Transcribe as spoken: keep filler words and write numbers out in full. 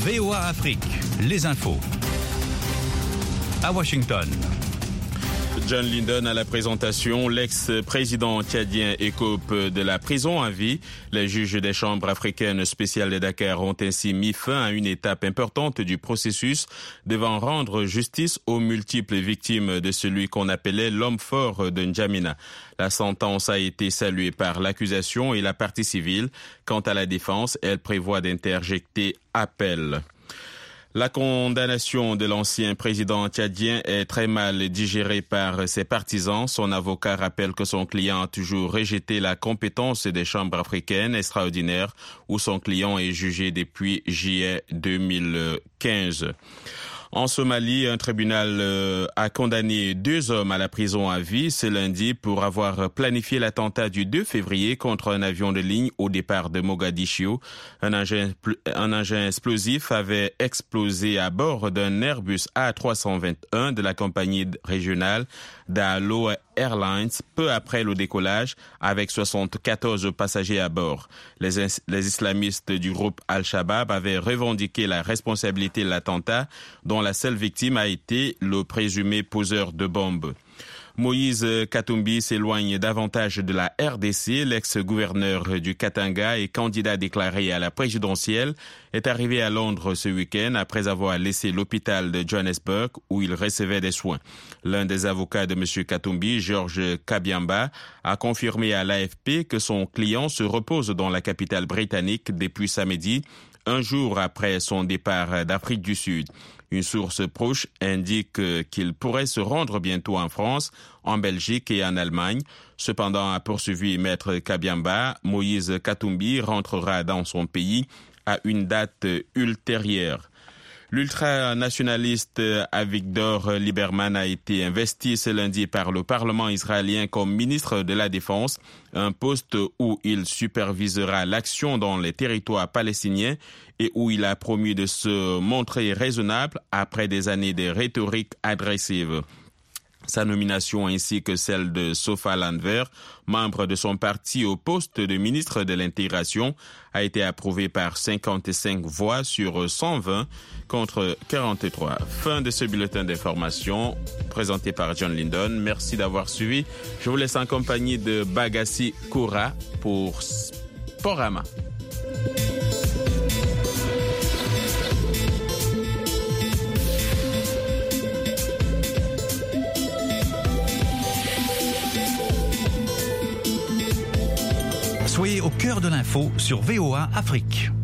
V O A Afrique, les infos. À Washington. John Lindon à la présentation. L'ex-président tchadien écope de la prison à vie. Les juges des chambres africaines spéciales de Dakar ont ainsi mis fin à une étape importante du processus devant rendre justice aux multiples victimes de celui qu'on appelait l'homme fort de N'Djamena. La sentence a été saluée par l'accusation et la partie civile. Quant à la défense, elle prévoit d'interjecter appel. La condamnation de l'ancien président tchadien est très mal digérée par ses partisans. Son avocat rappelle que son client a toujours rejeté la compétence des chambres africaines extraordinaires où son client est jugé depuis juillet deux mille quinze. En Somalie, un tribunal euh, a condamné deux hommes à la prison à vie ce lundi pour avoir planifié l'attentat du deux février contre un avion de ligne au départ de Mogadiscio. Un engin, un engin explosif avait explosé à bord d'un Airbus A trois cent vingt et un de la compagnie régionale d'Alo Airlines peu après le décollage avec soixante-quatorze passagers à bord. Les, les islamistes du groupe Al-Shabaab avaient revendiqué la responsabilité de l'attentat dont la seule victime a été le présumé poseur de bombes. Moïse Katumbi s'éloigne davantage de la R D C. L'ex-gouverneur du Katanga et candidat déclaré à la présidentielle est arrivé à Londres ce week-end après avoir laissé l'hôpital de Johannesburg où il recevait des soins. L'un des avocats de M. Katumbi, George Kabiamba, a confirmé à l'A F P que son client se repose dans la capitale britannique depuis samedi, un jour après son départ d'Afrique du Sud. Une source proche indique qu'il pourrait se rendre bientôt en France, en Belgique et en Allemagne. Cependant, a poursuivi Maître Kabiamba, Moïse Katumbi rentrera dans son pays à une date ultérieure. L'ultranationaliste Avigdor Lieberman a été investi ce lundi par le Parlement israélien comme ministre de la Défense, un poste où il supervisera l'action dans les territoires palestiniens et où il a promis de se montrer raisonnable après des années de rhétorique agressive. Sa nomination ainsi que celle de Sofa Landwehr, membre de son parti au poste de ministre de l'Intégration, a été approuvée par cinquante-cinq voix sur cent vingt contre quarante-trois. Fin de ce bulletin d'information présenté par John Lindon. Merci d'avoir suivi. Je vous laisse en compagnie de Bagassi Koura pour Sporama. Soyez au cœur de l'info sur V O A Afrique.